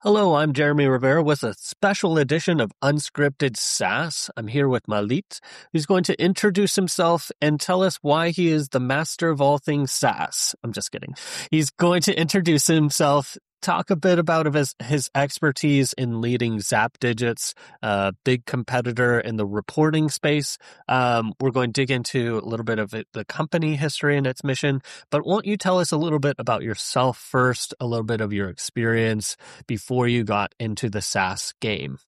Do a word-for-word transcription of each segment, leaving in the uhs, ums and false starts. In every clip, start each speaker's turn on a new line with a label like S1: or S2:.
S1: Hello, I'm Jeremy Rivera with a special edition of Unscripted SaaS. I'm here with Malit, who's going to introduce himself and tell us why he is the master of all things SaaS. I'm just kidding. He's going to introduce himself, talk a bit about his, his expertise in leading ZapDigits, a big competitor in the reporting space. Um, we're going to dig into a little bit of it, the company history and its mission. But won't you tell us a little bit about yourself first, a little bit of your experience before you got into the SaaS game?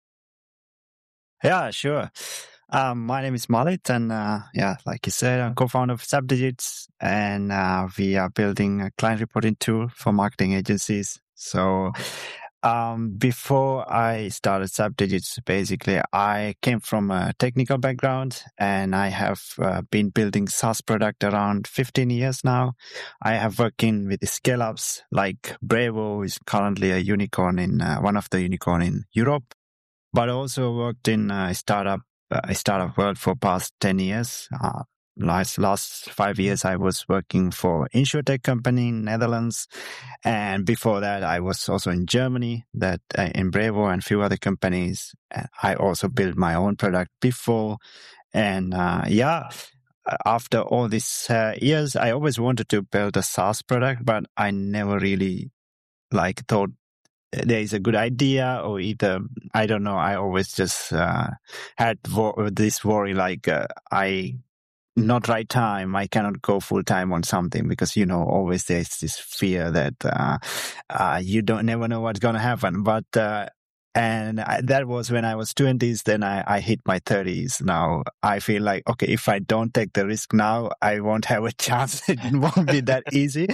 S2: Yeah, sure. Um, my name is Malit, and uh, yeah, like you said, I'm co-founder of ZapDigits, and uh, we are building a client reporting tool for marketing agencies. So, um, before I started ZapDigits, basically, I came from a technical background, and I have uh, been building SaaS product around fifteen years now. I have working with scale-ups like Brevo, is currently a unicorn in uh, one of the unicorn in Europe, but also worked in a startup. I startup world for past ten years. Uh, last last five years, I was working for InsurTech company in Netherlands, and before that, I was also in Germany, that uh, in Brevo and a few other companies. I also built my own product before, and uh, yeah. After all these uh, years, I always wanted to build a SaaS product, but I never really like thought there is a good idea, or either, I don't know, I always just uh, had wo- this worry like uh, I not right time, I cannot go full time on something, because you know always there's this fear that uh, uh, you don't never know what's gonna happen. But uh, and I, that was when I was twenties. Then I, I hit my thirties. Now I feel like, okay, if I don't take the risk now, I won't have a chance. It won't be that easy.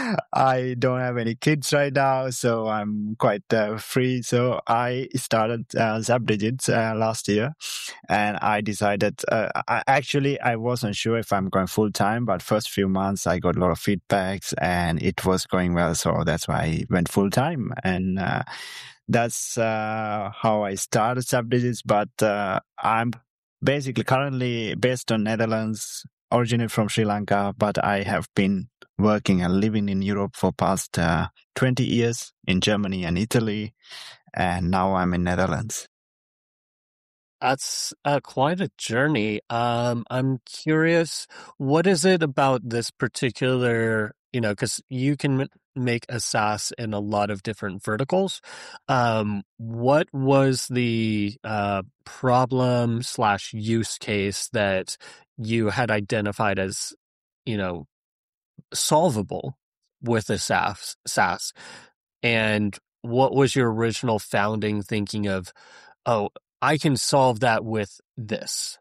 S2: I don't have any kids right now, so I'm quite uh, free. So I started uh, ZapDigits uh, last year, and I decided, uh, I, actually, I wasn't sure if I'm going full time, but first few months I got a lot of feedbacks and it was going well. So that's why I went full time. And uh, that's uh, how I started ZapDigits. But uh, I'm basically currently based on Netherlands, originated from Sri Lanka, but I have been working and living in Europe for past uh, twenty years in Germany and Italy, and now I'm in Netherlands.
S1: That's uh, quite a journey. Um, I'm curious, what is it about this particular, you know, because you can m- make a SaaS in a lot of different verticals. Um, what was the uh, problem slash use case that you had identified as, you know, solvable with a SaaS, SaaS? And what was your original founding thinking of, oh, I can solve that with this?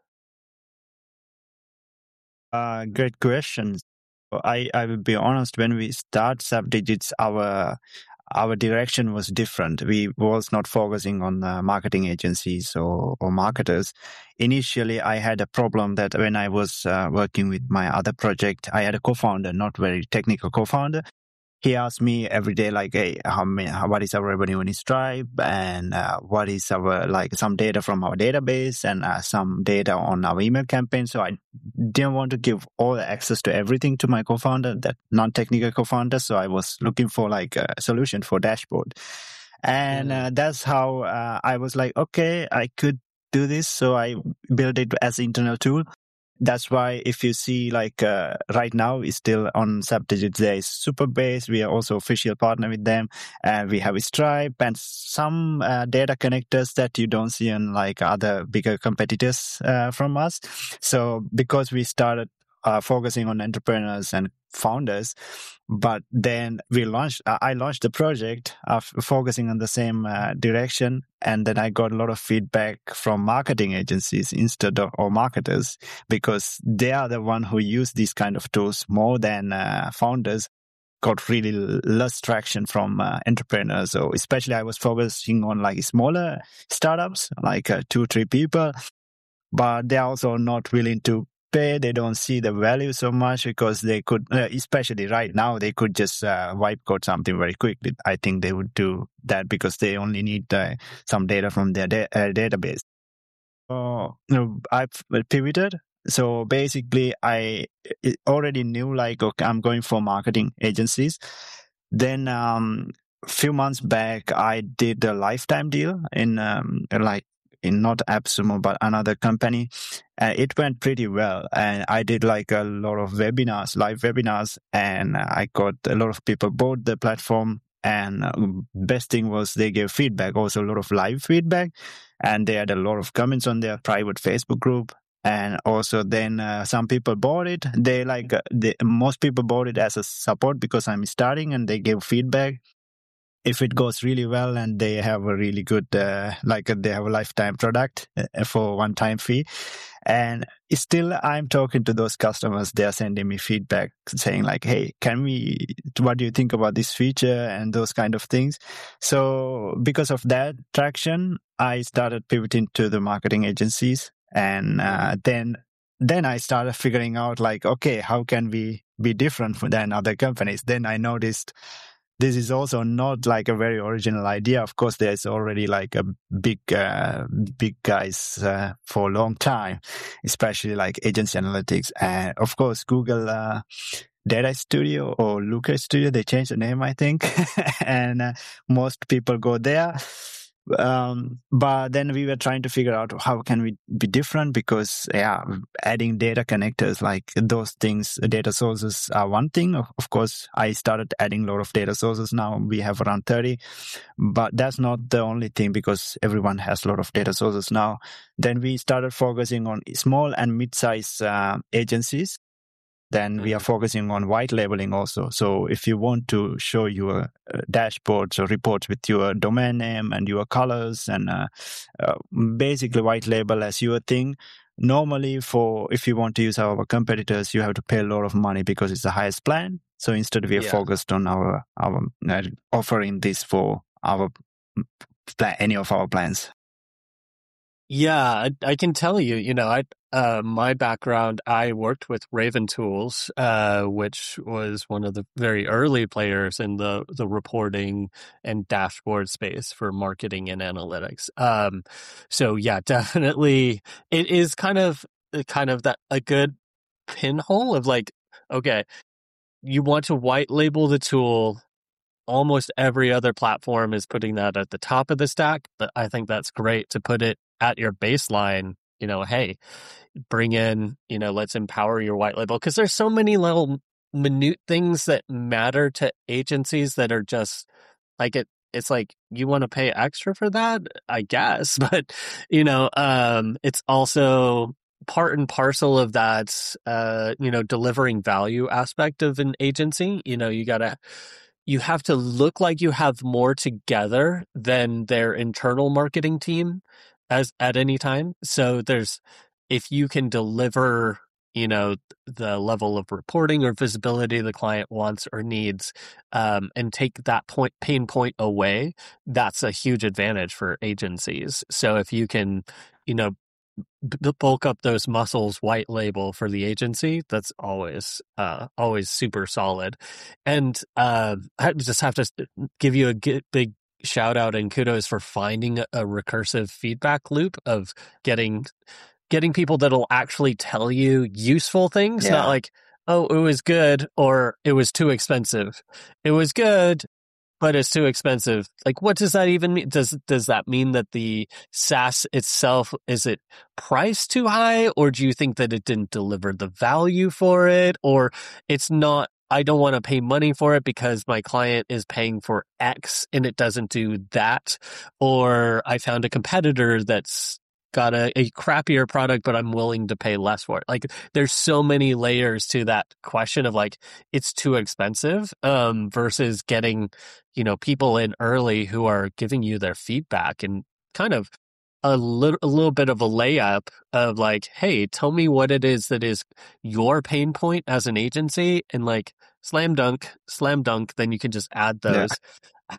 S2: Uh, great question. I, I will be honest, when we start ZapDigits, our our direction was different. We was not focusing on uh, marketing agencies or, or marketers. Initially, I had a problem that when I was uh, working with my other project, I had a co-founder, not very technical co-founder. He asked me every day, like, hey, how many, how, what is our revenue in Stripe, and uh, what is our, like, some data from our database, and uh, some data on our email campaign. So I didn't want to give all the access to everything to my co-founder, that non-technical co-founder. So I was looking for like a solution for dashboard. And uh, that's how uh, I was like, okay, I could do this. So I built it as an internal tool. That's why if you see like uh, right now is still on ZapDigits, there is Superbase. We are also official partner with them. And we have Stripe and some uh, data connectors that you don't see in like other bigger competitors uh, from us. So because we started uh, focusing on entrepreneurs and founders, but then we launched, uh, I launched the project of focusing on the same uh, direction. And then I got a lot of feedback from marketing agencies instead of, or marketers, because they are the one who use these kind of tools more than uh, founders. Got really less traction from uh, entrepreneurs. So especially I was focusing on like smaller startups, like uh, two, three people, but they're also not willing to pay. They don't see the value so much, because they could, uh, especially right now, they could just uh, wipe code something very quickly. I think they would do that because they only need uh, some data from their da- uh, database. So you know, I've pivoted. So basically, I already knew like, okay, I'm going for marketing agencies. Then um, a few months back, I did a lifetime deal in um, like in not AppSumo, but another company. Uh, it went pretty well. And I did like a lot of webinars, live webinars, and I got a lot of people bought the platform. And uh, best thing was they gave feedback, also a lot of live feedback. And they had a lot of comments on their private Facebook group. And also then uh, some people bought it. They like, uh, they, most people bought it as a support because I'm starting, and they gave feedback. If it goes really well and they have a really good, uh, like uh, they have a lifetime product uh, for one time fee. And still I'm talking to those customers. They're sending me feedback saying like, hey, can we, what do you think about this feature and those kind of things? So because of that traction, I started pivoting to the marketing agencies. And uh, then then I started figuring out like, okay, how can we be different than other companies? Then I noticed this is also not like a very original idea. Of course, there's already like a big, uh, big guys uh, for a long time, especially like agency analytics. And of course, Google uh, Data Studio or Looker Studio, they changed the name, I think. and uh, most people go there. Um, but then we were trying to figure out how can we be different, because yeah, adding data connectors, like those things, data sources are one thing. Of, of course, I started adding a lot of data sources. Now we have around thirty, but that's not the only thing, because everyone has a lot of data sources now. Then we started focusing on small and mid-sized uh, agencies. Then we are focusing on white labeling also. So if you want to show your uh, dashboards or reports with your domain name and your colors and uh, uh, basically white label as your thing, normally for if you want to use our competitors, you have to pay a lot of money because it's the highest plan. So instead we are yeah. focused on our, our uh, offering this for our plan, any of our plans.
S1: Yeah, I, I can tell you, you know, I, uh, my background, I worked with Raven Tools, uh, which was one of the very early players in the, the reporting and dashboard space for marketing and analytics. Um, so yeah, definitely it is kind of, kind of that a good pinhole of like, okay, you want to white label the tool. Almost every other platform is putting that at the top of the stack, but I think that's great to put it at your baseline. You know, hey, bring in, you know, let's empower your white label, because there's so many little minute things that matter to agencies that are just like it. It's like, you want to pay extra for that, I guess, but you know, um, it's also part and parcel of that, uh, you know, delivering value aspect of an agency. You know, you gotta. You have to look like you have more together than their internal marketing team as at any time. So there's, if you can deliver, you know, the level of reporting or visibility the client wants or needs, um, and take that point pain point away, that's a huge advantage for agencies. So if you can, you know, bulk up those muscles, white label for the agency, that's always uh always super solid. And uh I just have to give you a big shout out and kudos for finding a recursive feedback loop of getting getting people that'll actually tell you useful things, yeah. Not like, oh, it was good or it was too expensive. It was good, but it's too expensive. Like, what does that even mean? Does does that mean that the SaaS itself, is it priced too high? Or do you think that it didn't deliver the value for it? Or it's not, I don't want to pay money for it because my client is paying for X and it doesn't do that? Or I found a competitor that's got a, a crappier product, but I'm willing to pay less for it. Like, there's so many layers to that question of like, it's too expensive, um, versus getting, you know, people in early who are giving you their feedback and kind of a little, a little bit of a layup of like, hey, tell me what it is that is your pain point as an agency, and like slam dunk, slam dunk, then you can just add those. Yeah.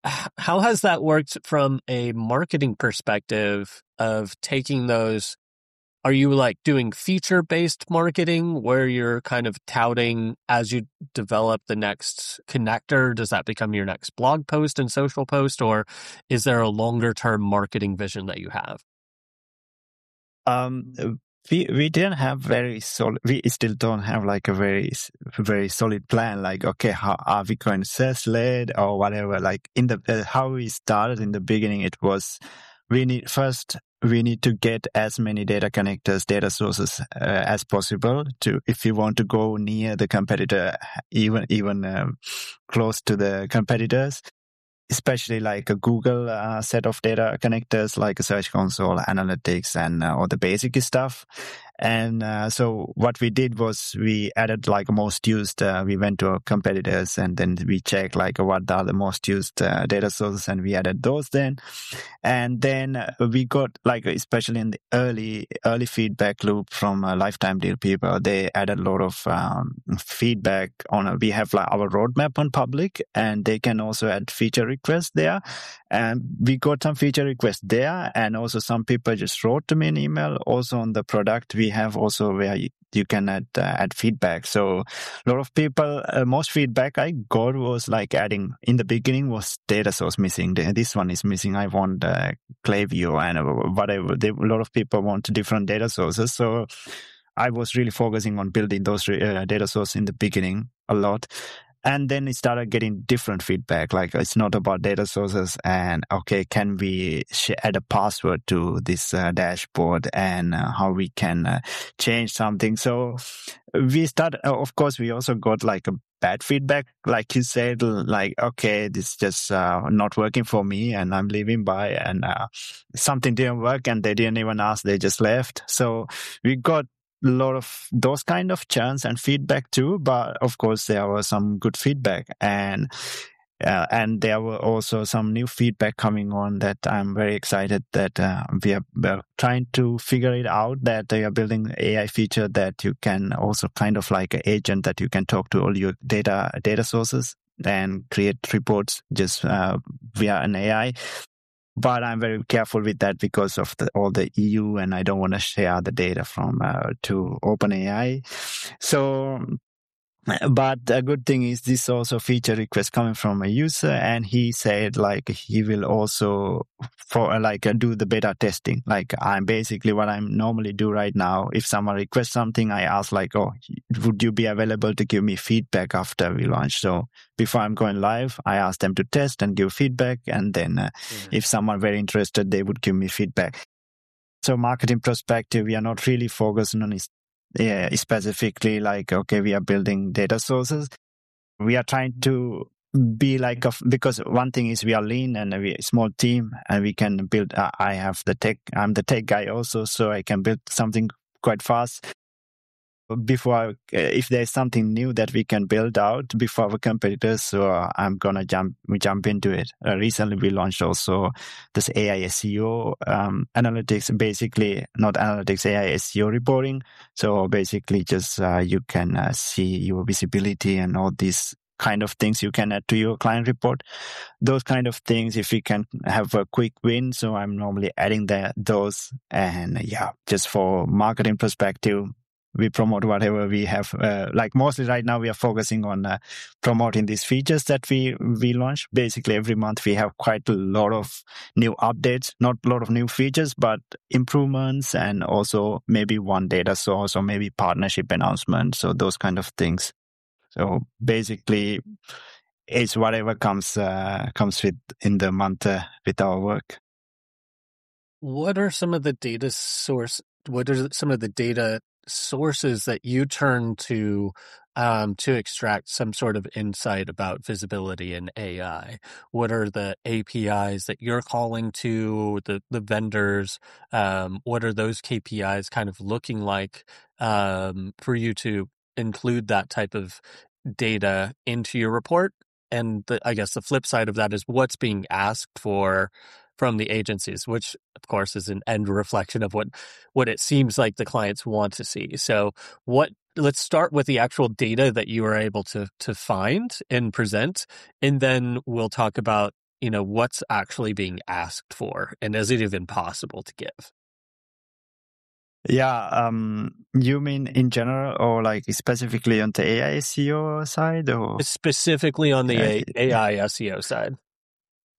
S1: How has that worked from a marketing perspective of taking those? Are you like doing feature-based marketing where you're kind of touting as you develop the next connector? Does that become your next blog post and social post? Or is there a longer-term marketing vision that you have?
S2: Um, we we didn't have very solid. We still don't have like a very very solid plan. Like, okay, how are we going to SaaS led or whatever? Like in the uh, how we started in the beginning, it was we need first we need to get as many data connectors, data sources uh, as possible to if you want to go near the competitor, even even um, close to the competitors. Especially like a Google uh, set of data connectors, like a Search Console, Analytics, and uh, all the basic stuff. And uh, so what we did was we added like most used, uh, we went to our competitors and then we checked like what are the most used uh, data sources and we added those then. And then uh, we got like, especially in the early, early feedback loop from uh, lifetime deal people, they added a lot of um, feedback on, a, we have like our roadmap on public and they can also add feature requests there. And we got some feature requests there. And also some people just wrote to me an email. Also on the product, we have also where you, you can add, uh, add feedback. So a lot of people, uh, most feedback I got was like adding, in the beginning was data source missing. This one is missing. I want uh, Klaviyo and whatever. They, a lot of people want different data sources. So I was really focusing on building those uh, data sources in the beginning a lot. And then it started getting different feedback. Like it's not about data sources and, okay, can we sh- add a password to this uh, dashboard and uh, how we can uh, change something. So we started, uh, of course, we also got like a bad feedback. Like you said, like, okay, this is just uh, not working for me and I'm leaving by and uh, something didn't work and they didn't even ask, they just left. So we got a lot of those kind of churns and feedback too, but of course there was some good feedback and uh, and there were also some new feedback coming on that I'm very excited that uh, we are uh, trying to figure it out, that they are building an A I feature that you can also kind of like an agent that you can talk to all your data data sources and create reports just uh, via an A I. But I'm very careful with that because of the, all the E U, and I don't want to share the data from uh, to OpenAI. So, but a good thing is this also feature request coming from a user, and he said like he will also for like uh, do the beta testing. Like I'm basically what I'm normally do right now. If someone requests something, I ask like, oh, would you be available to give me feedback after we launch? So before I'm going live, I ask them to test and give feedback, and then uh, mm-hmm. if someone very interested, they would give me feedback. So marketing perspective, we are not really focusing on it. Yeah, specifically like, okay, we are building data sources. We are trying to be like, a, because one thing is we are lean and we are a small team and we can build, uh, I have the tech, I'm the tech guy also, so I can build something quite fast. Before, I, if there's something new that we can build out before our competitors, so I'm gonna jump, we jump into it. Uh, recently, we launched also this A I S E O um, analytics, basically not analytics, A I S E O reporting. So basically, just uh, you can uh, see your visibility and all these kind of things you can add to your client report. Those kind of things, if you can have a quick win. So I'm normally adding that those, and yeah, just for marketing perspective. We promote whatever we have. Uh, like mostly right now, we are focusing on uh, promoting these features that we we launch. Basically, every month we have quite a lot of new updates. Not a lot of new features, but improvements, and also maybe one data source or maybe partnership announcement. So those kind of things. So basically, it's whatever comes uh, comes with in the month uh, with our work.
S1: What are some of the data source? What are some of the data sources that you turn to um, to extract some sort of insight about visibility and A I? What are the A P Is that you're calling to, the, the vendors? Um, what are those K P Is kind of looking like um, for you to include that type of data into your report? And the, I guess the flip side of that is what's being asked for from the agencies, which of course is an end reflection of what, what it seems like the clients want to see. So what, let's start with the actual data that you are able to, to find and present. And then we'll talk about, you know, what's actually being asked for and is it even possible to give?
S2: Yeah, um, you mean in general or like specifically on the A I S E O side? Or
S1: specifically on the yeah. A I S E O side?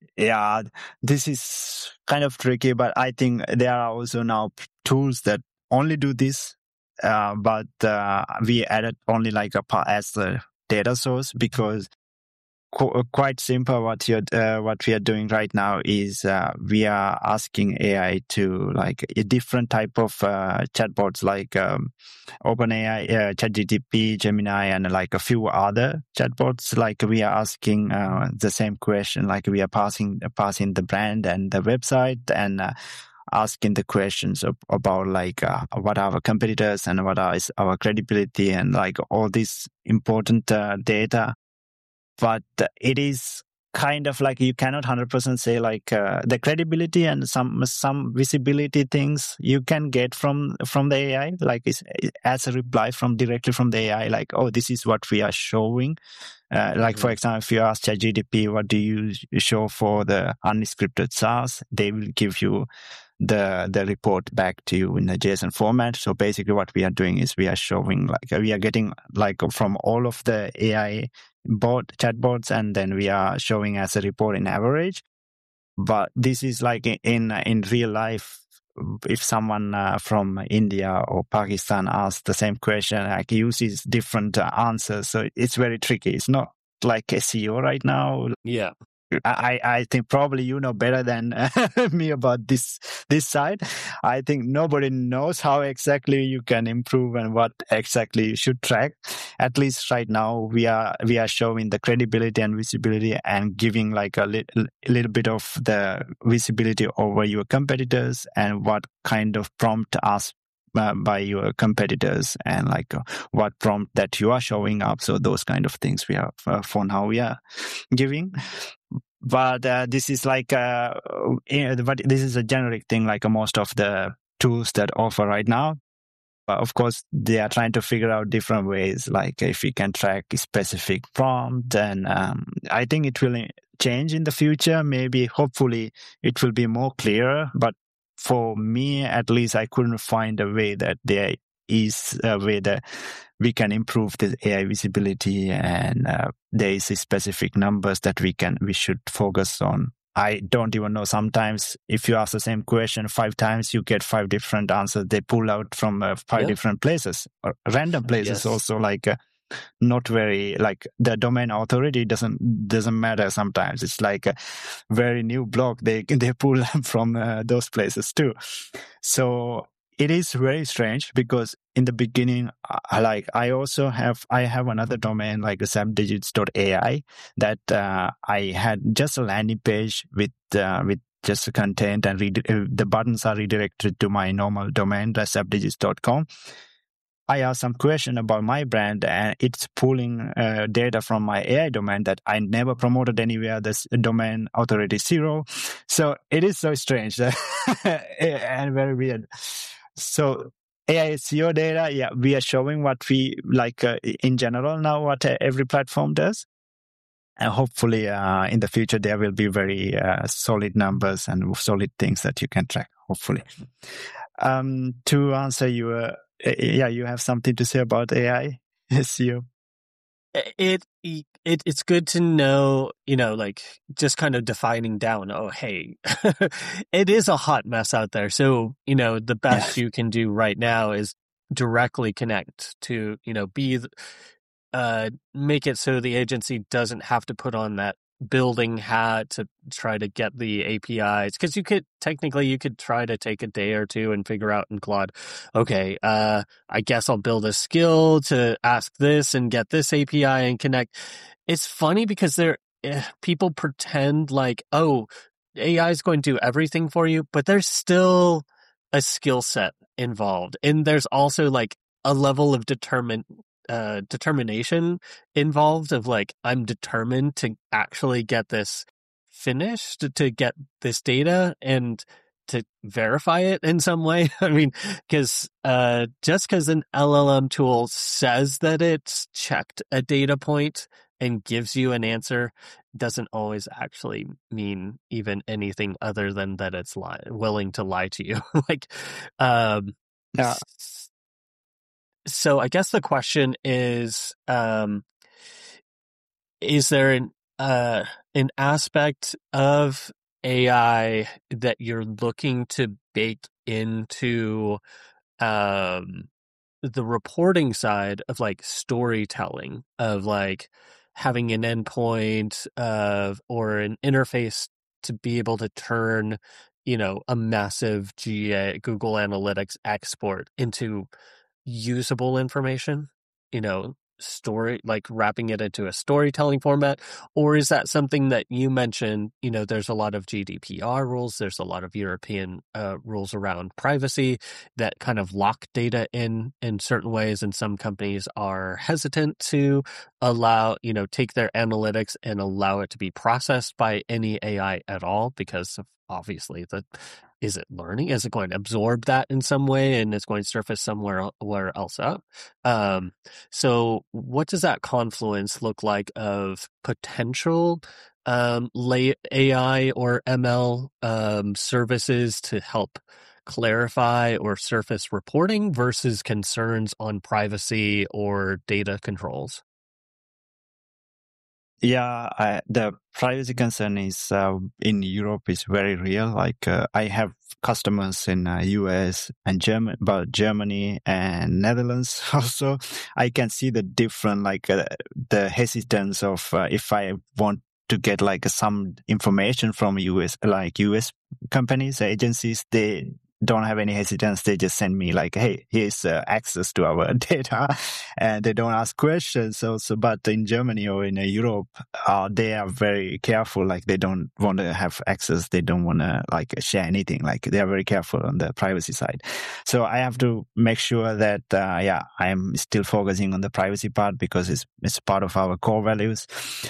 S2: Yeah, this is kind of tricky, but I think there are also now tools that only do this, uh, but uh, we added only like a part as the data source because qu- quite simple. What you uh, what we are doing right now is uh, we are asking A I to like a different type of uh, chatbots like um, OpenAI, uh, ChatGPT, Gemini, and like a few other chatbots. Like we are asking uh, the same question. Like we are passing passing the brand and the website and. Uh, asking the questions of, about like uh, what are our competitors and what are, is our credibility and like all these important uh, data. But it is kind of like you cannot one hundred percent say like uh, the credibility and some some visibility things you can get from from the A I, like is, as a reply from directly from the A I, like, oh, this is what we are showing. Uh, like, for example, if you ask ChatGPT, what do you show for the unscripted SaaS? They will give you the the report back to you in a JSON format. So basically what we are doing is we are showing, like, we are getting like from all of the A I bot chatbots, and then we are showing as a report in average. But this is like in in real life. If someone uh, from India or Pakistan asks the same question, like uses different uh, answers, so it's very tricky. It's not like S E O right now.
S1: Yeah.
S2: I, I think probably you know better than me about this this side. I think nobody knows how exactly you can improve and what exactly you should track. At least right now, we are we are showing the credibility and visibility and giving like a little, a little bit of the visibility over your competitors and what kind of prompt asked uh, by your competitors and like uh, what prompt that you are showing up. So those kind of things we are uh, for now we are giving. But uh, this is like, uh, but this is a generic thing, like uh, most of the tools that offer right now. But of course, they are trying to figure out different ways, like if we can track a specific prompt. And um, I think it will change in the future. Maybe, hopefully, it will be more clear. But for me, at least, I couldn't find a way that there is a way that we can improve the A I visibility, and uh, there is specific numbers that we can we should focus on. I don't even know. Sometimes if you ask the same question five times, you get five different answers. They pull out from uh, five
S1: Yeah.
S2: different places, or random places.
S1: Yes.
S2: Also, like uh, not very like the domain authority doesn't doesn't matter. Sometimes it's like a very new blog. They they pull from uh, those places too. So it is very strange because in the beginning, I, like I also have, I have another domain like sabdigits dot A I that uh, I had just a landing page with uh, with just the content and read, uh, the buttons are redirected to my normal domain, sabdigits dot com. I asked some question about my brand and it's pulling uh, data from my A I domain that I never promoted anywhere. This domain authority zero. So it is so strange and very weird. So A I S E O data, yeah, we are showing what we like uh, in general now, what uh, every platform does. And hopefully uh, in the future, there will be very uh, solid numbers and solid things that you can track, hopefully. Um, to answer your, uh, yeah, you have something to say about A I S E O?
S1: It, it it's good to know, you know, like just kind of defining down, oh, hey, it is a hot mess out there. So, you know, the best yeah. you can do right now is directly connect to, you know, be, uh, make it so the agency doesn't have to put on that building hat to try to get the A P Is, because you could technically you could try to take a day or two and figure out in Claude, okay, uh I guess I'll build a skill to ask this and get this A P I and connect. It's funny because there eh, people pretend like, oh, A I is going to do everything for you, but there's still a skill set involved, and there's also like a level of determined Uh, determination involved of like, I'm determined to actually get this finished, to get this data and to verify it in some way. I mean, because uh, just because an L L M tool says that it's checked a data point and gives you an answer doesn't always actually mean even anything other than that it's li- willing to lie to you. like, um,
S2: yeah.
S1: So I guess the question is, um, is there an, uh, an aspect of A I that you're looking to bake into um, the reporting side of like storytelling, of like having an endpoint of or an interface to be able to turn, you know, a massive G A Google Analytics export into usable information, you know, story, like wrapping it into a storytelling format? Or is that something that you mentioned, you know, there's a lot of G D P R rules, there's a lot of European uh, rules around privacy that kind of lock data in in certain ways, and some companies are hesitant to allow, you know, take their analytics and allow it to be processed by any A I at all, because of obviously the is it learning? Is it going to absorb that in some way and it's going to surface somewhere where else up? Um, so what does that confluence look like of potential um, lay A I or M L um, services to help clarify or surface reporting versus concerns on privacy or data controls?
S2: Yeah, I, the privacy concern is uh, in Europe is very real. Like uh, I have customers in uh, U S and Germany, but Germany and Netherlands also. I can see the different, like uh, the hesitance of uh, if I want to get like some information from U S, like U S companies, agencies, they don't have any hesitance. They just send me like, hey, here's uh, access to our data, and they don't ask questions also. But in Germany or in uh, Europe, uh, they are very careful. Like they don't want to have access. They don't want to like share anything. Like they are very careful on the privacy side. So I have to make sure that, uh, yeah, I'm still focusing on the privacy part because it's, it's part of our core values.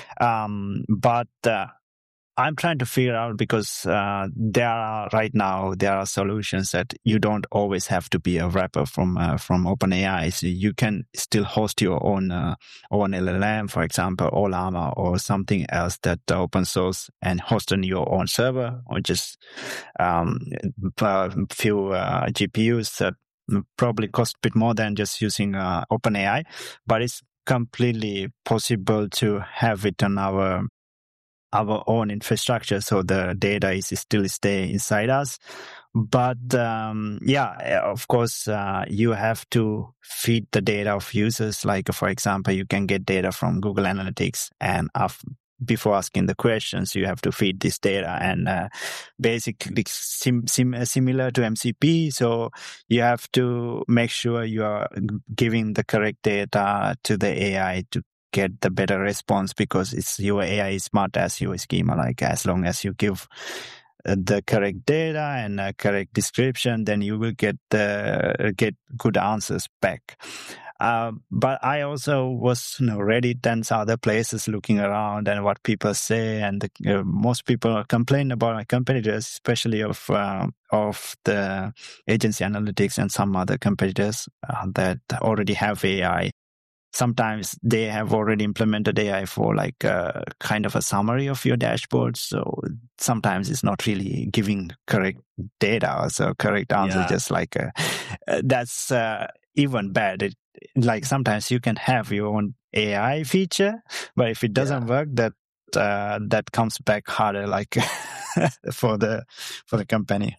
S2: Um, but, uh, I'm trying to figure out because uh, there are right now there are solutions that you don't always have to be a wrapper from uh, from OpenAI. So you can still host your own uh, own L L M, for example, or Llama or something else that uh, open source and host on your own server, or just um, a few uh, G P Us that probably cost a bit more than just using uh, OpenAI, but it's completely possible to have it on our our own infrastructure, so the data is still stay inside us. But um, yeah, of course, uh, you have to feed the data of users. Like, for example, you can get data from Google Analytics, and after, before asking the questions, you have to feed this data, and uh, basically sim- sim- similar to M C P. So you have to make sure you are giving the correct data to the A I to get the better response, because it's your A I is smart as your schema. Like as long as you give the correct data and a correct description, then you will get the get good answers back. Uh, but I also was, you know, Reddit and other places looking around and what people say, and the, uh, most people complain about my competitors, especially of uh, of the agency analytics and some other competitors uh, that already have A I. Sometimes they have already implemented A I for like a kind of a summary of your dashboard. So sometimes it's not really giving correct data, so correct answer.
S1: Yeah.
S2: Just like uh, that's uh, even bad. It, like sometimes you can have your own A I feature, but if it doesn't
S1: Yeah.
S2: work, that uh, that comes back harder, like for the for the company.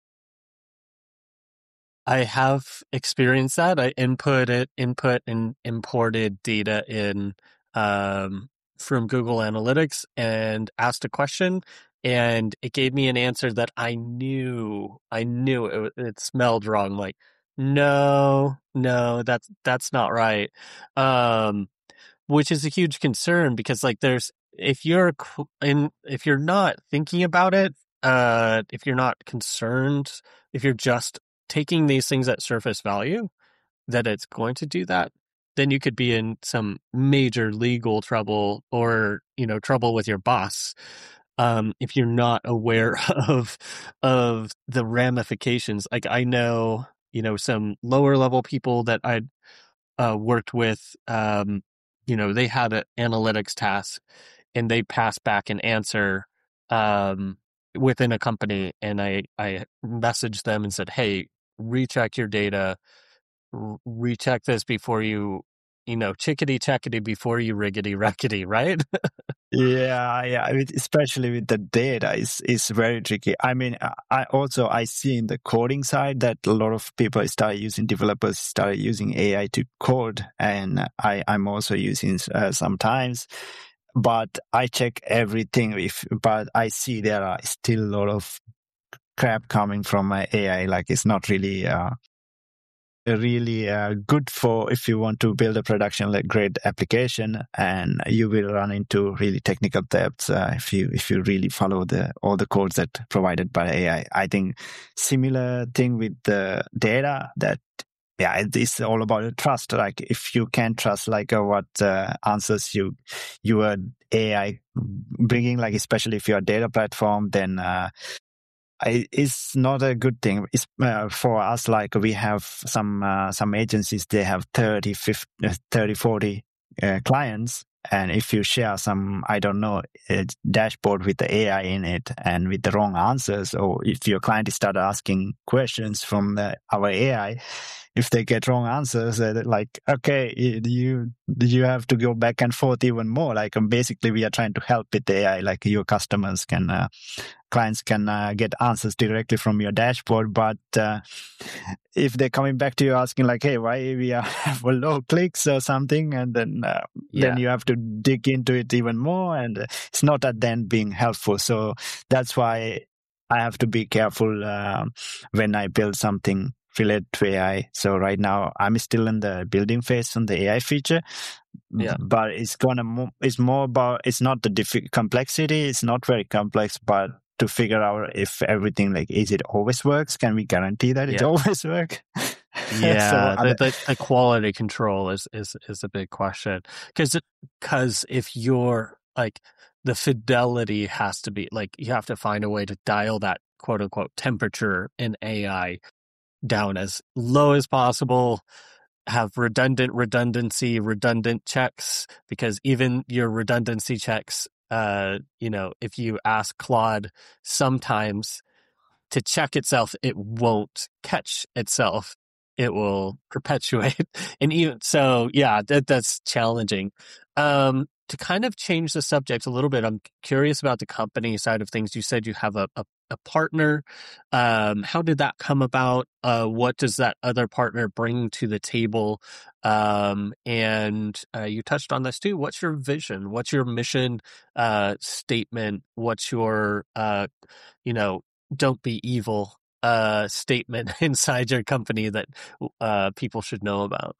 S1: I have experienced that. I input it, input and imported data in um, from Google Analytics and asked a question, and it gave me an answer that I knew, I knew it, it smelled wrong. Like, no, no, that's that's not right. Um, which is a huge concern, because like there's if you're in if you're not thinking about it, uh, if you're not concerned, if you're just taking these things at surface value, that it's going to do that, then you could be in some major legal trouble, or, you know, trouble with your boss. Um, if you're not aware of, of the ramifications. Like I know, you know, some lower level people that I uh, worked with, um, you know, they had an analytics task and they passed back an answer, um, within a company. And I, I messaged them and said, hey, recheck your data, r- recheck this before you you know, chickadee checkadee before you riggedy rackety, right?
S2: Yeah, yeah. I mean, especially with the data, is is very tricky. I mean, I also I see in the coding side that a lot of people start using developers start using A I to code, and I I'm also using uh, sometimes. But I check everything. If but I see there are still a lot of crap coming from my A I. Like it's not really. Uh, really uh, good for if you want to build a production like grade application, and you will run into really technical depths uh, if you if you really follow the all the codes that provided by A I. I think similar thing with the data that yeah, it's all about trust. Like if you can trust like uh, what uh, answers you your A I bringing, like especially if you're a data platform, then uh, I, it's not a good thing. It's, uh, for us, like we have some uh, some agencies, they have thirty, fifty, thirty, forty uh, clients. And if you share some, I don't know, a dashboard with the A I in it and with the wrong answers, or if your client start asking questions from the, our A I, if they get wrong answers, uh, like, okay, you you have to go back and forth even more. Like um, basically, we are trying to help with the A I. Like your customers can, uh, clients can uh, get answers directly from your dashboard. But uh, if they're coming back to you asking like, hey, why we are for low clicks or something, and then uh, yeah. then you have to dig into it even more, and it's not at then being helpful. So that's why I have to be careful uh, when I build something related to A I. So right now I'm still in the building phase on the A I feature, yeah. but it's gonna mo- it's more about it's not the diff- complexity. It's not very complex, but to figure out if everything like is it always works? Can we guarantee that yeah. it always works?
S1: Yeah, so the, the, the quality control is is is a big question because because if you're like the fidelity has to be like you have to find a way to dial that quote unquote temperature in A I down as low as possible, have redundant redundancy, redundant checks, because even your redundancy checks, uh, you know, if you ask Claude sometimes to check itself, it won't catch itself. It will perpetuate. And even so, yeah, that, that's challenging. Um, to kind of change the subject a little bit, I'm curious about the company side of things. You said you have a, a, a partner. Um, how did that come about? Uh, what does that other partner bring to the table? Um, and uh, you touched on this too. What's your vision? What's your mission uh, statement? What's your, uh, you know, don't be evil uh, statement inside your company that uh, people should know about?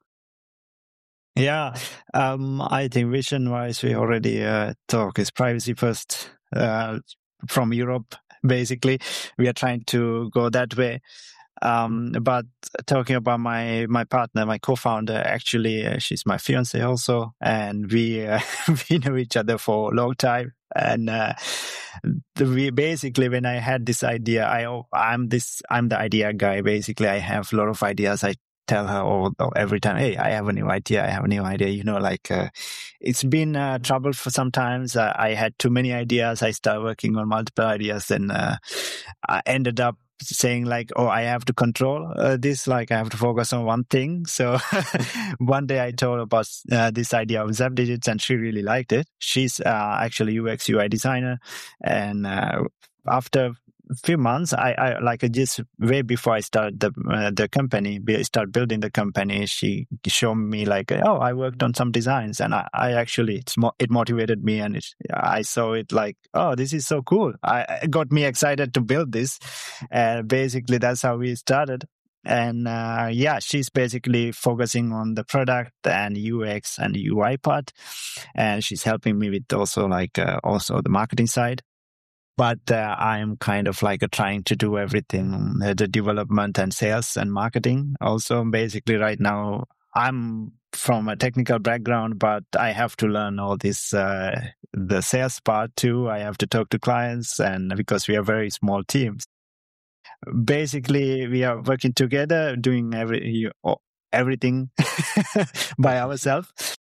S2: Yeah, um, I think vision-wise, we already uh, talk is privacy first uh, from Europe. Basically, we are trying to go that way. Um, but talking about my my partner, my co-founder, actually, uh, she's my fiance also, and we uh, we know each other for a long time. And uh, we basically, when I had this idea, I I'm this I'm the idea guy. Basically, I have a lot of ideas. I tell her all, every time, hey, I have a new idea. I have a new idea. You know, like uh, it's been uh, trouble for sometimes. Uh, I had too many ideas. I started working on multiple ideas, and uh, I ended up saying like, oh, I have to control uh, this, like I have to focus on one thing. So one day I told her about uh, this idea of ZapDigits, and she really liked it. She's uh, actually U X U I designer, and uh, after a few months, I, I like just way before I started the uh, the company, start building the company, she showed me like, oh, I worked on some designs, and I, I actually it's mo- it motivated me, and it, I saw it like, oh, this is so cool. I it got me excited to build this, and basically that's how we started. And uh, yeah, she's basically focusing on the product and U X and U I part, and she's helping me with also like uh, also the marketing side. But uh, I'm kind of like uh, trying to do everything, uh, the development and sales and marketing. Also, basically right now, I'm from a technical background, but I have to learn all this, uh, the sales part too. I have to talk to clients, and because we are very small teams. Basically, we are working together, doing every everything by ourselves.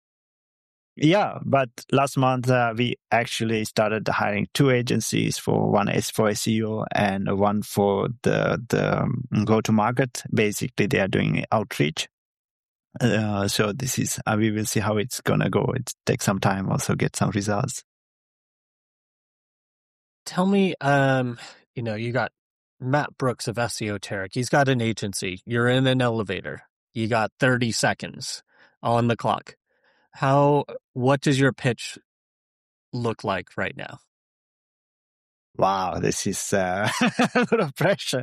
S2: Yeah, but last month uh, we actually started hiring two agencies. For one is for S E O and one for the the um, go to market. Basically, they are doing outreach. Uh, so this is, uh, we will see how it's going to go. It takes some time also get some results.
S1: Tell me, um, you know, you got Matt Brooks of Esoteric. He's got an agency. You're in an elevator. You got thirty seconds on the clock. How, what does your pitch look like right now?
S2: Wow, this is uh, a lot of pressure.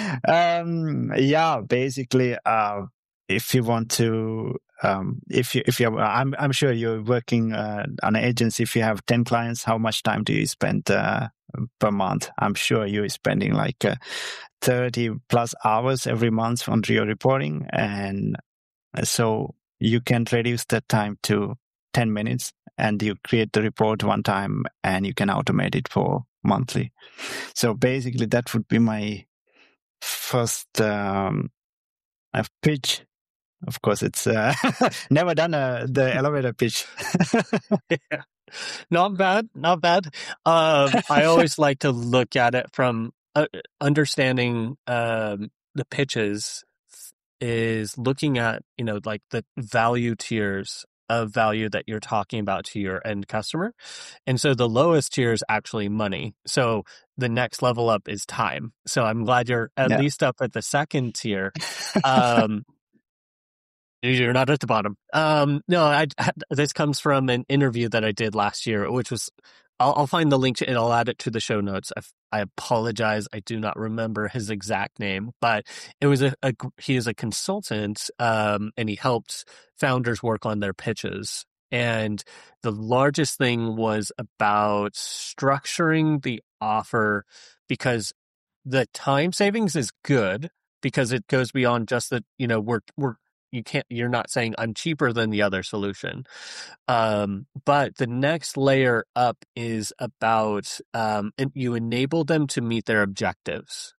S2: Um, yeah, basically, uh, if you want to, um, if you, if you, I'm, I'm sure you're working uh, on an agency. If you have ten clients, how much time do you spend uh, per month? I'm sure you're spending like uh, thirty plus hours every month on your reporting, and so you can reduce that time to ten minutes, and you create the report one time, and you can automate it for monthly. So basically, that would be my first um, pitch. Of course, it's uh, never done a, the elevator pitch.
S1: Yeah. Not bad, not bad. Um, I always like to look at it from uh, understanding um, the pitches is looking at, you know, like the value tiers of value that you're talking about to your end customer. And so the lowest tier is actually money. So the next level up is time. So I'm glad you're at
S2: Yeah.
S1: least up at the second tier. Um, You're not at the bottom. Um, no, I, this comes from an interview that I did last year, which was, I'll, I'll find the link to, and I'll add it to the show notes. I, I apologize. I do not remember his exact name, but it was a, a he is a consultant, um, and he helped founders work on their pitches. And the largest thing was about structuring the offer, because the time savings is good because it goes beyond just that, you know, we're, we're, you can't, you're not saying I'm cheaper than the other solution. Um, but the next layer up is about, um, and you enable them to meet their objectives.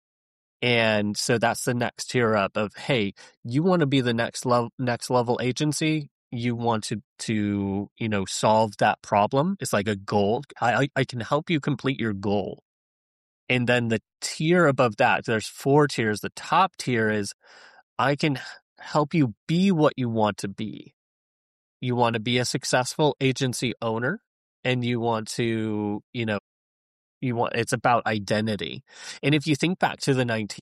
S1: And so that's the next tier up of, hey, you want to be the next level, next level agency. You want to, to, you know, solve that problem. It's like a goal. I, I can help you complete your goal. And then the tier above that, there's four tiers. The top tier is, I can help you be what you want to be. You want to be a successful agency owner, and you want to, you know, you want, it's about identity. And if you think back to the nineties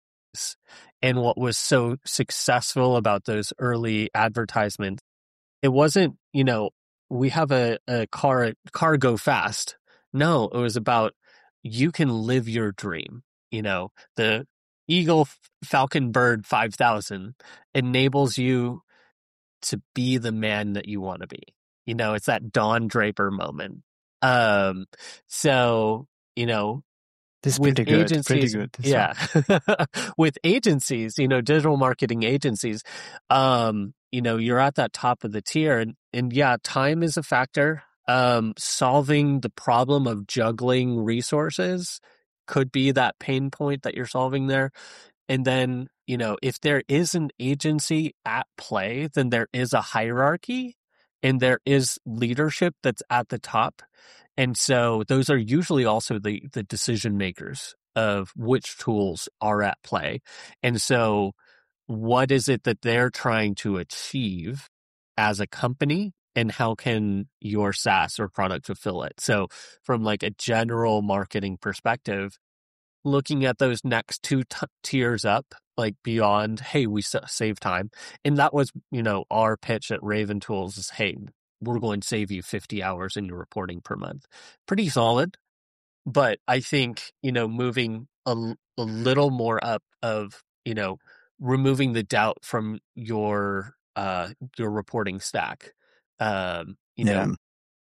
S1: and what was so successful about those early advertisements, it wasn't, you know, we have a, a car, car go fast. No, it was about, you can live your dream. You know, the Eagle Falcon Bird five thousand enables you to be the man that you want to be. You know, it's that Don Draper moment. Um, so, you know,
S2: This is
S1: with
S2: pretty good.
S1: agencies,
S2: Pretty good.
S1: yeah, with agencies, you know, digital marketing agencies, um, you know, you're at that top of the tier, and, and yeah, time is a factor. Um, solving the problem of juggling resources could be that pain point that you're solving there. And then, you know, if there is an agency at play, then there is a hierarchy and there is leadership that's at the top. And so those are usually also the, the decision makers of which tools are at play. And so what is it that they're trying to achieve as a company, and how can your SaaS or product fulfill it? So from like a general marketing perspective, looking at those next two t- tiers up, like beyond, hey, we s- save time. And that was, you know, our pitch at Raven Tools is, hey, we're going to save you fifty hours in your reporting per month. Pretty solid. But I think, you know, moving a, a little more up of, you know, removing the doubt from your, uh, your reporting stack, um, you
S2: Yeah.
S1: know,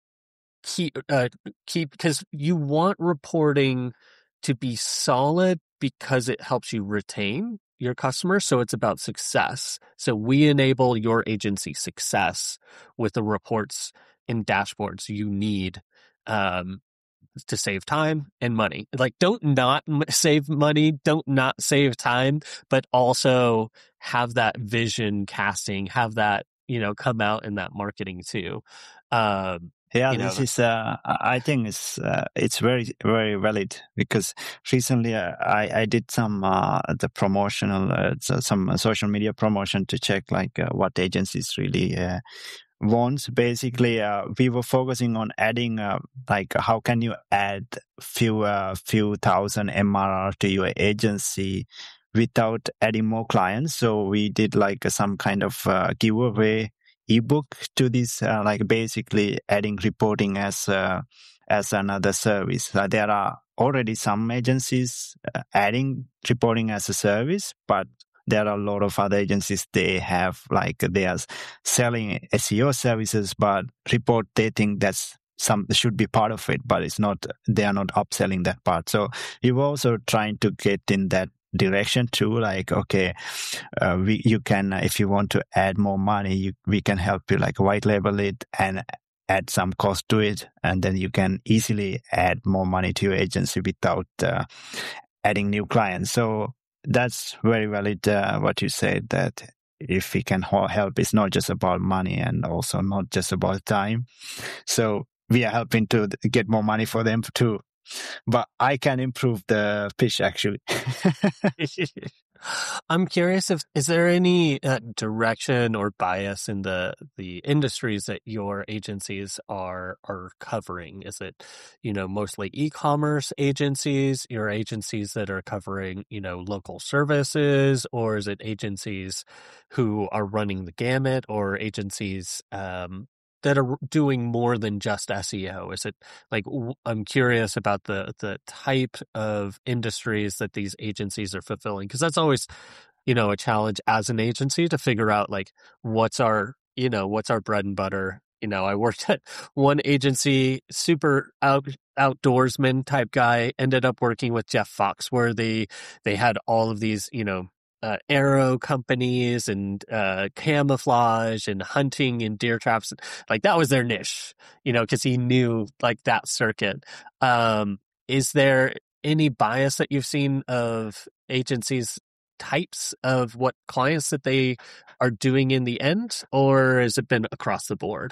S1: keep, uh, keep, because you want reporting to be solid because it helps you retain your customers. So it's about success. So we enable your agency success with the reports and dashboards you need, um, to save time and money. Like, don't not m- save money, don't not save time, but also have that vision casting, have that, you know, come out in that marketing too. Um,
S2: Yeah,
S1: You know,
S2: this is. Uh, I think it's uh, it's very very valid because recently uh, I I did some uh, the promotional uh, so- some social media promotion to check like uh, what agencies really uh, wants. Basically, uh, we were focusing on adding uh, like how can you add few uh, few thousand M R R to your agency without adding more clients. So we did like some kind of uh, giveaway ebook to this, uh, like basically adding reporting as uh, as another service. Uh, there are already some agencies uh, adding reporting as a service, but there are a lot of other agencies, they have like they are selling S E O services, but report, they think that's some should be part of it, but it's not, they are not upselling that part. So we were also trying to get in that direction too, like, okay, uh, we, you can, uh, if you want to add more money, you, we can help you like white label it and add some cost to it. And then you can easily add more money to your agency without uh, adding new clients. So that's very valid, uh, what you said, that if we can help, it's not just about money and also not just about time. So we are helping to get more money for them too. But I can improve the pitch actually.
S1: I'm curious if is there any uh, direction or bias in the the industries that your agencies are are covering? Is it, you know, mostly e-commerce agencies, your agencies that are covering, you know, local services, or is it agencies who are running the gamut, or agencies um, that are doing more than just S E O? Is it like, I'm curious about the the type of industries that these agencies are fulfilling, because that's always, you know, a challenge as an agency to figure out like what's our, you know, what's our bread and butter. You know, I worked at one agency, super out outdoorsman type guy, ended up working with Jeff Foxworthy. They had all of these, you know, uh, arrow companies and uh, camouflage and hunting and deer traps. Like that was their niche, you know, because he knew like that circuit. Um, is there any bias that you've seen of agencies' types of what clients that they are doing in the end, or has it been across the board?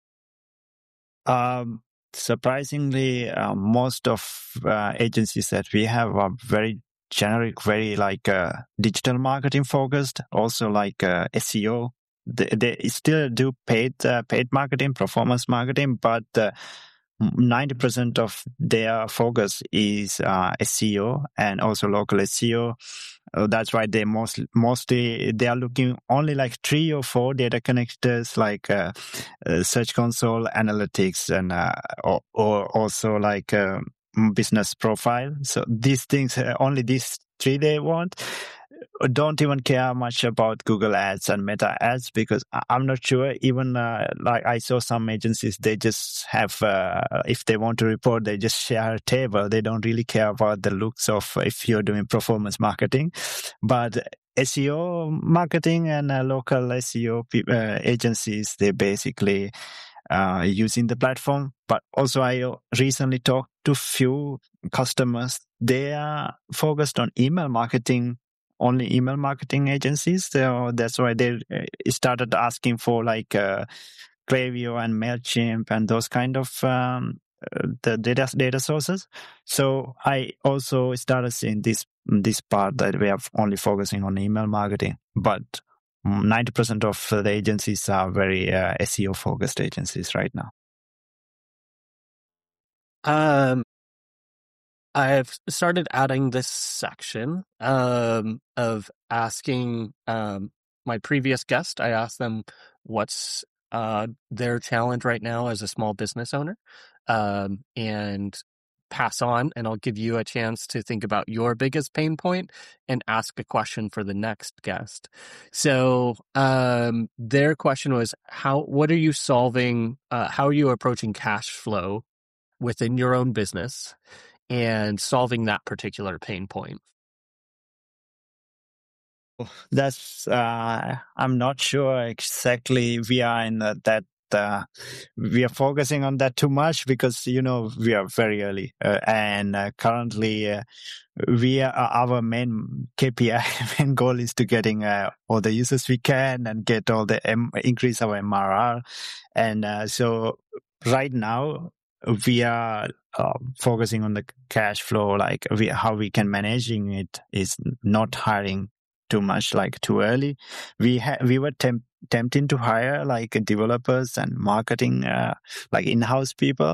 S2: Um, surprisingly, uh, most of uh, agencies that we have are very generic, very like uh, digital marketing focused, also like uh, S E O. They, they still do paid uh, paid marketing, performance marketing, but uh, ninety percent of their focus is uh, S E O and also local S E O. Uh, that's why they mostly mostly they are looking only like three or four data connectors, like uh, uh, Search Console, analytics, and uh, or, or also like uh, business profile. So these things, uh, only these three they want. Don't even care much about Google Ads and Meta Ads, because I'm not sure. Even uh, like I saw some agencies, they just have, uh, if they want to report, they just share a table. They don't really care about the looks of if you're doing performance marketing. But S E O marketing and uh, local S E O uh, agencies, they basically uh, using the platform. But also I recently talked to few customers. They are focused on email marketing, only email marketing agencies. So that's why they started asking for like uh, Klaviyo and MailChimp and those kind of um, the data data sources. So I also started seeing this this part that we are only focusing on email marketing, but ninety percent of the agencies are very uh, S E O focused agencies right now.
S1: Um, I've started adding this section um, of asking um, my previous guest. I asked them what's uh, their challenge right now as a small business owner, um, and pass on. And I'll give you a chance to think about your biggest pain point and ask a question for the next guest. So um, their question was, how? What are you solving? Uh, how are you approaching cash flow within your own business and solving that particular pain point?
S2: That's uh, I'm not sure exactly. We are in uh, that uh, we are focusing on that too much because you know we are very early uh, and uh, currently uh, we are our main K P I main goal is to getting uh, all the users we can and get all the M- increase our M R R, and uh, so right now we are uh, focusing on the cash flow, like we, how we can managing it is not hiring too much, like too early. We ha- we were temp- tempting to hire like developers and marketing, uh, like in-house people,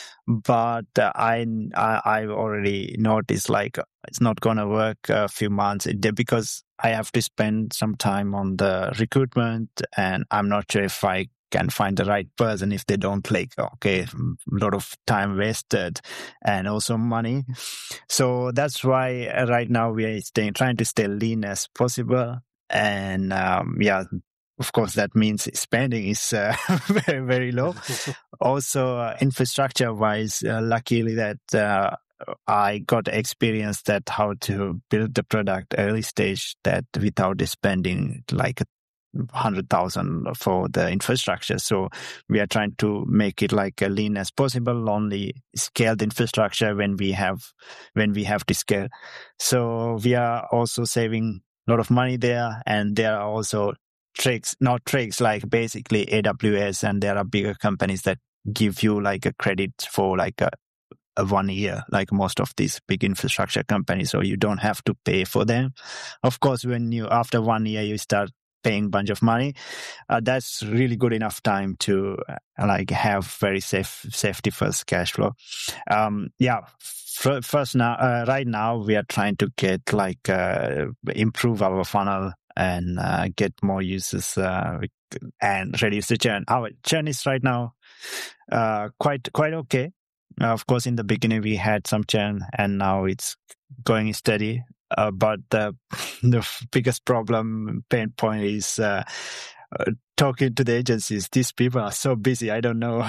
S2: but uh, I, I I've already noticed like it's not gonna work a few months because I have to spend some time on the recruitment, and I'm not sure if I can find the right person if they don't click. Okay, a lot of time wasted and also money. So that's why right now we are staying, trying to stay lean as possible. And um, yeah, of course, that means spending is uh, very, very low. Also, uh, infrastructure-wise, uh, luckily that uh, I got experience that how to build the product early stage that without spending like hundred thousand for the infrastructure. So we are trying to make it like as lean as possible, only scale the infrastructure when we have when we have to scale. So we are also saving a lot of money there, and there are also tricks, not tricks, like basically A W S, and there are bigger companies that give you like a credit for like a a one year, like most of these big infrastructure companies, so you don't have to pay for them. Of course, when you after one year you start paying a bunch of money, uh, that's really good enough time to uh, like have very safe safety first cash flow. Um, yeah, f- first now, uh, right now we are trying to get like uh, improve our funnel and uh, get more users uh, and reduce the churn. Our churn is right now uh, quite quite okay. Uh, of course, in the beginning we had some churn, and now it's going steady. Uh, but the the biggest problem pain point is uh, uh, talking to the agencies. These people are so busy. I don't know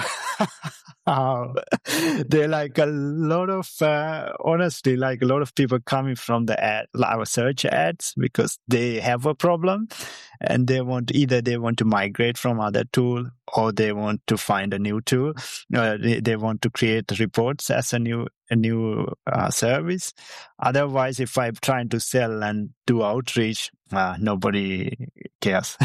S2: how they're like a lot of uh, honestly, like a lot of people coming from the ad, our search ads, because they have a problem and they want either they want to migrate from other tool or they want to find a new tool. Uh, they, they want to create reports as a new a new uh, service. Otherwise, if I'm trying to sell and do outreach, uh, nobody cares.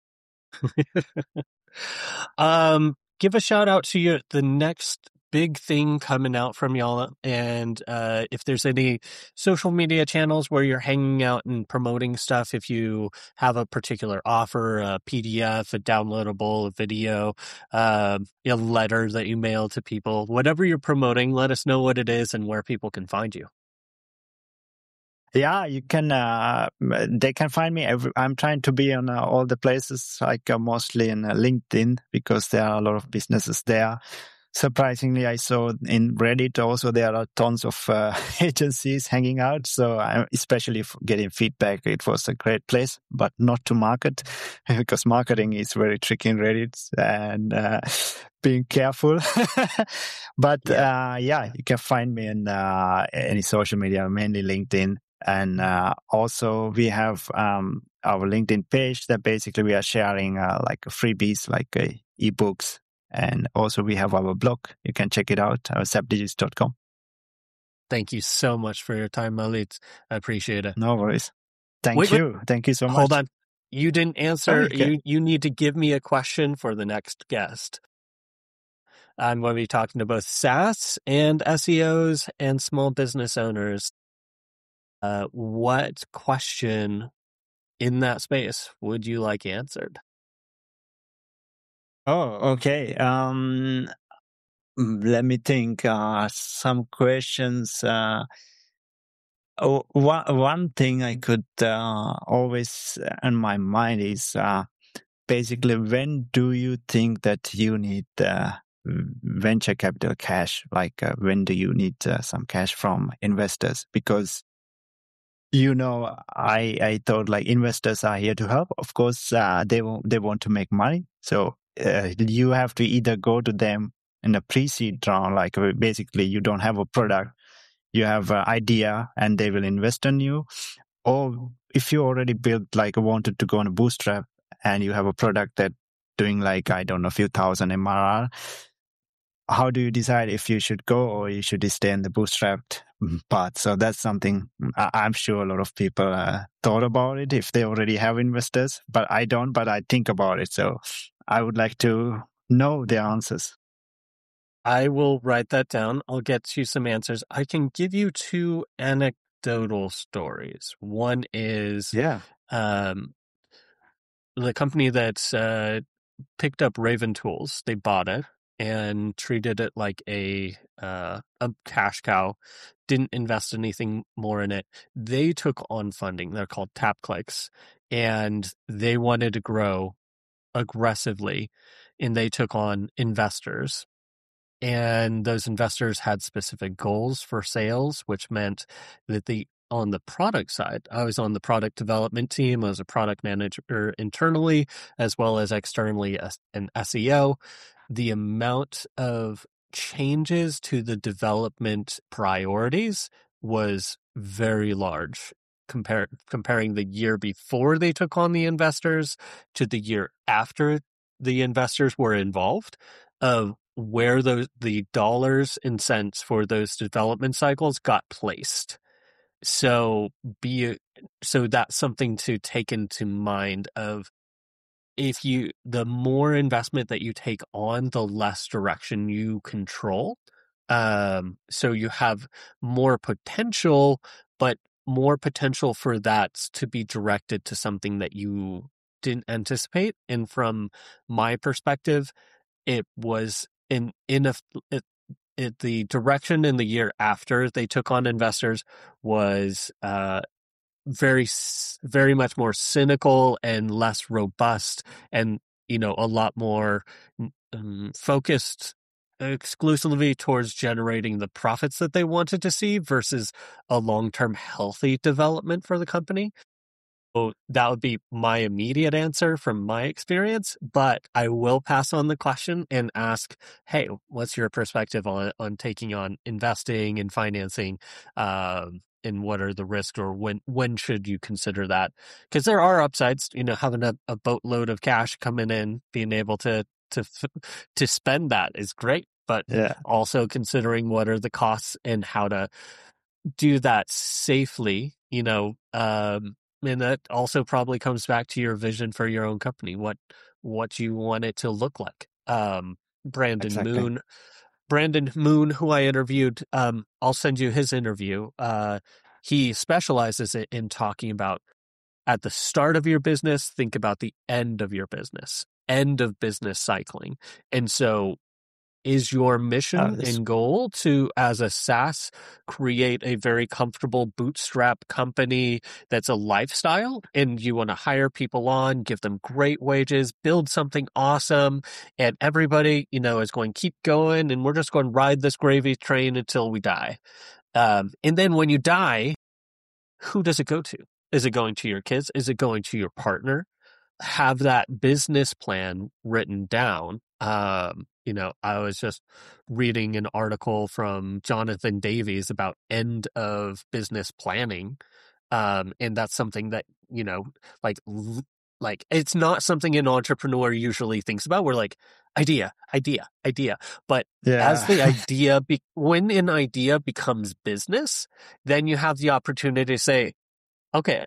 S1: um, give a shout out to your the next big thing coming out from y'all, and uh, if there's any social media channels where you're hanging out and promoting stuff, if you have a particular offer, a P D F, a downloadable, a video, uh, a letter that you mail to people, whatever you're promoting, let us know what it is and where people can find you.
S2: Yeah, you can. Uh, they can find me. Every, I'm trying to be on uh, all the places, like uh, mostly in uh, LinkedIn, because there are a lot of businesses there. Surprisingly, I saw in Reddit also there are tons of uh, agencies hanging out. So I'm especially getting feedback. It was a great place, but not to market because marketing is very tricky in Reddit and uh, being careful. But yeah. Uh, yeah, you can find me in uh, any social media, mainly LinkedIn. And uh, also we have um, our LinkedIn page that basically we are sharing uh, like freebies, like uh, ebooks. And also we have our blog. You can check it out, uh, sepdigits dot com.
S1: Thank you so much for your time, Malit. I appreciate it.
S2: No worries. Thank
S1: wait,
S2: you.
S1: Wait.
S2: Thank you so much.
S1: Hold on. You didn't answer.
S2: Okay.
S1: You, you need to give me a question for the next guest. I'm going to be talking to both SaaS and S E Os and small business owners. Uh, what question in that space would you like answered?
S2: Oh, okay. Um, let me think. Uh, some questions. Uh, oh, one, one thing I could uh, always in my mind is uh, basically when do you think that you need uh, venture capital cash? Like uh, when do you need uh, some cash from investors? Because you know, I I thought like investors are here to help. Of course, uh, they want they want to make money. So uh, you have to either go to them in a pre-seed round, like basically you don't have a product, you have an idea, and they will invest in you. Or if you already built like wanted to go on a bootstrap and you have a product that doing like I don't know a few thousand M R R. How do you decide if you should go or you should stay in the bootstrapped part? So that's something I'm sure a lot of people uh, thought about it if they already have investors, but I don't, but I think about it. So I would like to know the answers.
S1: I will write that down. I'll get you some answers. I can give you two anecdotal stories. One is
S2: Yeah.
S1: um, the company that uh, picked up Raven Tools. They bought it and treated it like a uh, a cash cow. Didn't invest anything more in it. They took on funding. They're called TapClicks, and they wanted to grow aggressively, and they took on investors. And those investors had specific goals for sales, which meant that the on the product side, I was on the product development team. I was a product manager internally as well as externally as an S E O. The amount of changes to the development priorities was very large. Compare, comparing the year before they took on the investors to the year after the investors were involved, of where those the dollars and cents for those development cycles got placed. So be so that's something to take into mind of, if you the more investment that you take on, the less direction you control. Um, so you have more potential, but more potential for that to be directed to something that you didn't anticipate. And from my perspective, it was in in a it, it, the direction in the year after they took on investors was uh very very much more cynical and less robust, and you know a lot more um, focused exclusively towards generating the profits that they wanted to see versus a long-term healthy development for the company. So that would be my immediate answer from my experience, but I will pass on the question and ask, hey, what's your perspective on on taking on investing and financing, um, and what are the risks, or when when should you consider that? Because there are upsides, you know, having a, a boatload of cash coming in, being able to to to spend that is great, but
S2: Yeah.
S1: also considering what are the costs and how to do that safely, you know, um, and that also probably comes back to your vision for your own company, what what you want it to look like. Um, Brandon
S2: Exactly.
S1: Moon, Brandon Moon, who I interviewed, um, I'll send you his interview. Uh, he specializes in, in talking about, at the start of your business, think about the end of your business, end of business cycling. And so is your
S2: Oh,
S1: mission
S2: this,
S1: and goal to, as a SaaS, create a very comfortable bootstrap company that's a lifestyle, and you want to hire people on, give them great wages, build something awesome, and everybody, you know, is going to keep going, and we're just going to ride this gravy train until we die. Um, and then when you die, who does it go to? Is it going to your kids? Is it going to your partner? Have that business plan written down. Um, you know, I was just reading an article from Jonathan Davies about end of business planning. Um, and that's something that, you know, like, like it's not something an entrepreneur usually thinks about. We're like, idea, idea, idea. But as
S2: yeah.
S1: the idea, be- when an idea becomes business, then you have the opportunity to say, okay,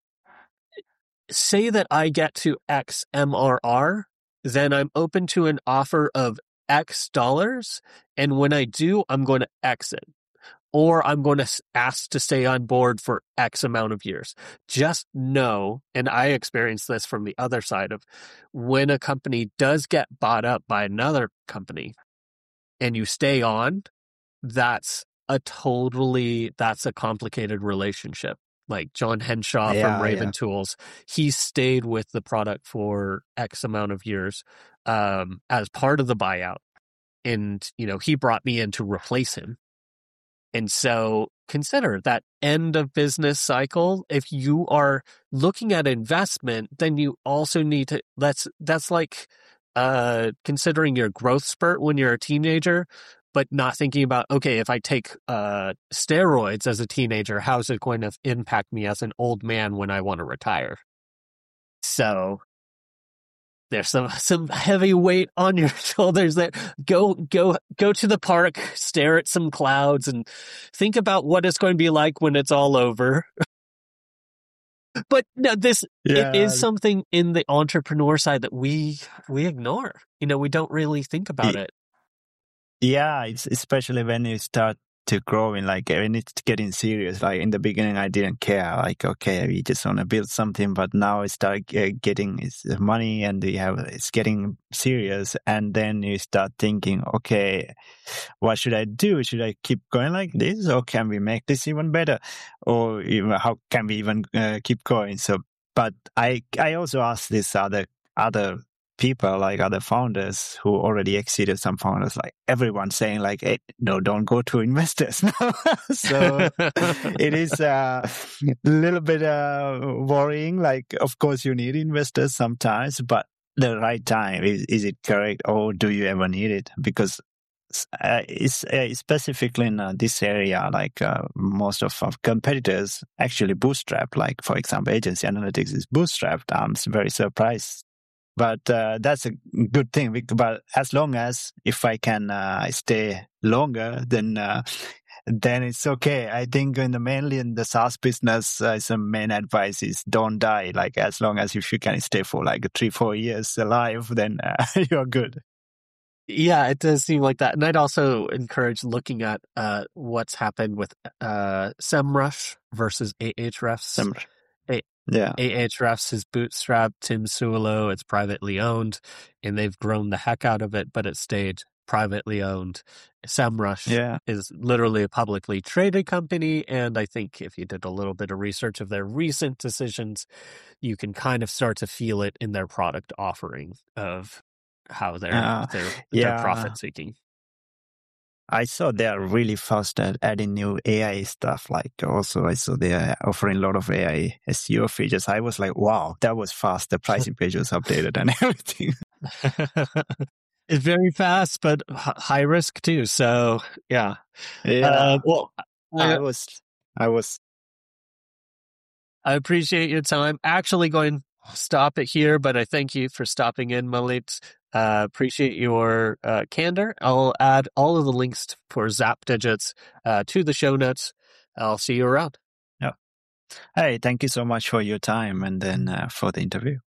S1: say that I get to X M R R, then I'm open to an offer of X dollars. And when I do, I'm going to exit, or I'm going to ask to stay on board for X amount of years. Just know, and I experienced this from the other side of, when a company does get bought up by another company and you stay on, that's a totally, that's a complicated relationship. Like John Henshaw from
S2: Yeah,
S1: Raven
S2: yeah.
S1: Tools, he stayed with the product for X amount of years um, as part of the buyout. And, you know, he brought me in to replace him. And so consider that end of business cycle. If you are looking at investment, then you also need to, that's, that's like uh, considering your growth spurt when you're a teenager, but not thinking about, okay, if I take uh, steroids as a teenager, how's it going to impact me as an old man when I want to retire? So there's some some heavy weight on your shoulders there. Go go go to the park, stare at some clouds, and think about what it's going to be like when it's all over. But no, this it is
S2: Yeah.
S1: something in the entrepreneur side that we we ignore. You know, we don't really think about
S2: Y-
S1: it.
S2: Yeah, it's especially when you start to growing, like when it's getting serious. Like in the beginning, I didn't care. Like, okay, we just want to build something, but now it start uh, getting it's money, and we have it's getting serious. And then you start thinking, okay, what should I do? Should I keep going like this, or can we make this even better, or even, how can we even uh, keep going? So, but I I also asked this other other. people, like other founders who already exceeded some founders, like everyone saying like, hey, no, don't go to investors. So it is uh, a little bit uh, worrying. Like, of course, you need investors sometimes, but the right time, is, is it correct, or do you ever need it? Because uh, it's uh, specifically in uh, this area, like uh, most of our competitors actually bootstrap. Like, for example, agency analytics is bootstrapped. I'm very surprised. But uh, that's a good thing. But as long as if I can uh, stay longer, then uh, then it's okay. I think in the mainly in the SaaS business, uh, some main advice is don't die. Like as long as if you can stay for like three, four years alive, then uh, you're good.
S1: Yeah, it does seem like that. And I'd also encourage looking at uh, what's happened with uh, SEMrush versus Ahrefs.
S2: SEMrush. Yeah.
S1: Ahrefs is bootstrapped, Tim Suolo, it's privately owned, and they've grown the heck out of it, but it stayed privately owned. SEMrush
S2: yeah.
S1: is literally a publicly traded company, and I think if you did a little bit of research of their recent decisions, you can kind of start to feel it in their product offering of how they're,
S2: uh,
S1: they're,
S2: yeah.
S1: they're profit-seeking.
S2: I saw they are really fast at adding new A I stuff. Like also, I saw they are offering a lot of A I S E O features. I was like, wow, that was fast. The pricing page was updated and everything.
S1: It's very fast, but high risk too. So yeah.
S2: Yeah.
S1: Uh, well,
S2: I, I was, I was.
S1: I appreciate your time. Actually going to stop it here, but I thank you for stopping in, Malit. Uh, appreciate your uh, candor. I'll add all of the links for Zap Digits uh, to the show notes. I'll see you around.
S2: Yeah. Hey, thank you so much for your time and then uh, for the interview.